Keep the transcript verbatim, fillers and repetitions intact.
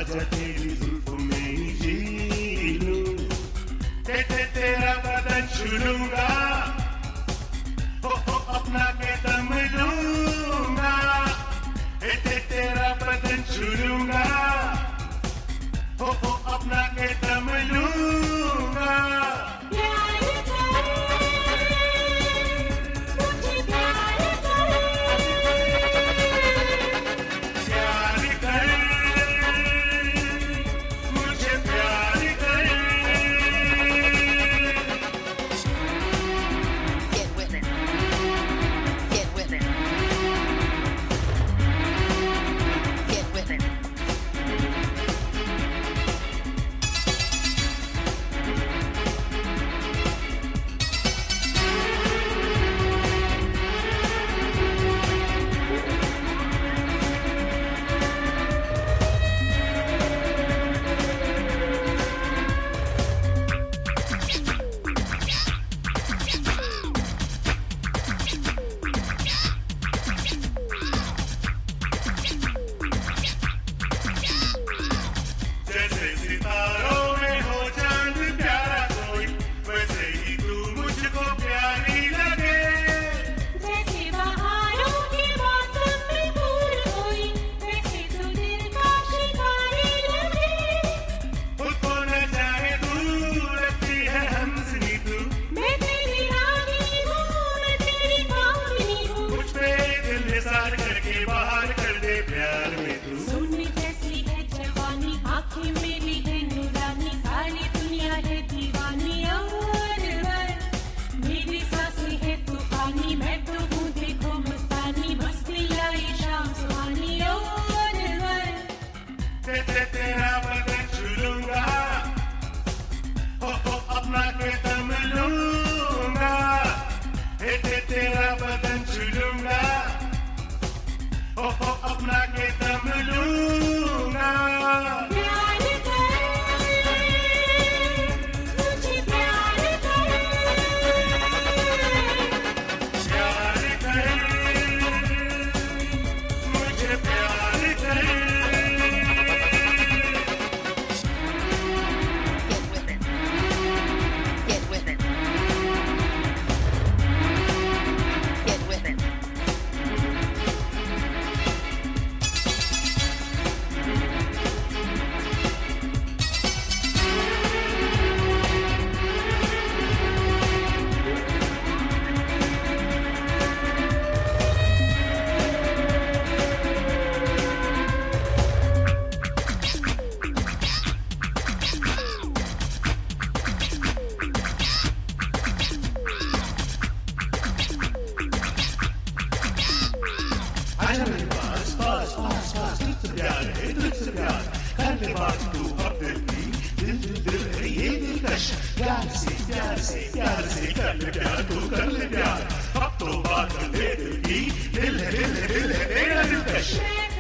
आजा तेरी जुल्फों में ही जी लूं, ते ते तेरा बदन छूलूंगा, हो हो अपना के दम लूंगा, ते ते तेरा बदन छूलूंगा, हो हो अपना के दम लूंगा। तेरा बदन छूलूंगा, हो हो अपना के दम लूंगा, हे तेरा बदन छूलूंगा, हो हो अपना के दम लूंगा। पास पास पास पास तुझसे प्यार है, तुझसे प्यार करने बात तू अब दिल की, दिल दिल दिल है ये दिलकश, प्यार से प्यार से प्यार से कर ले प्यार, तू कर ले प्यार, अब तो बात कर दे दिल की, दिल है दिल है दिल है तेरा दिलकश।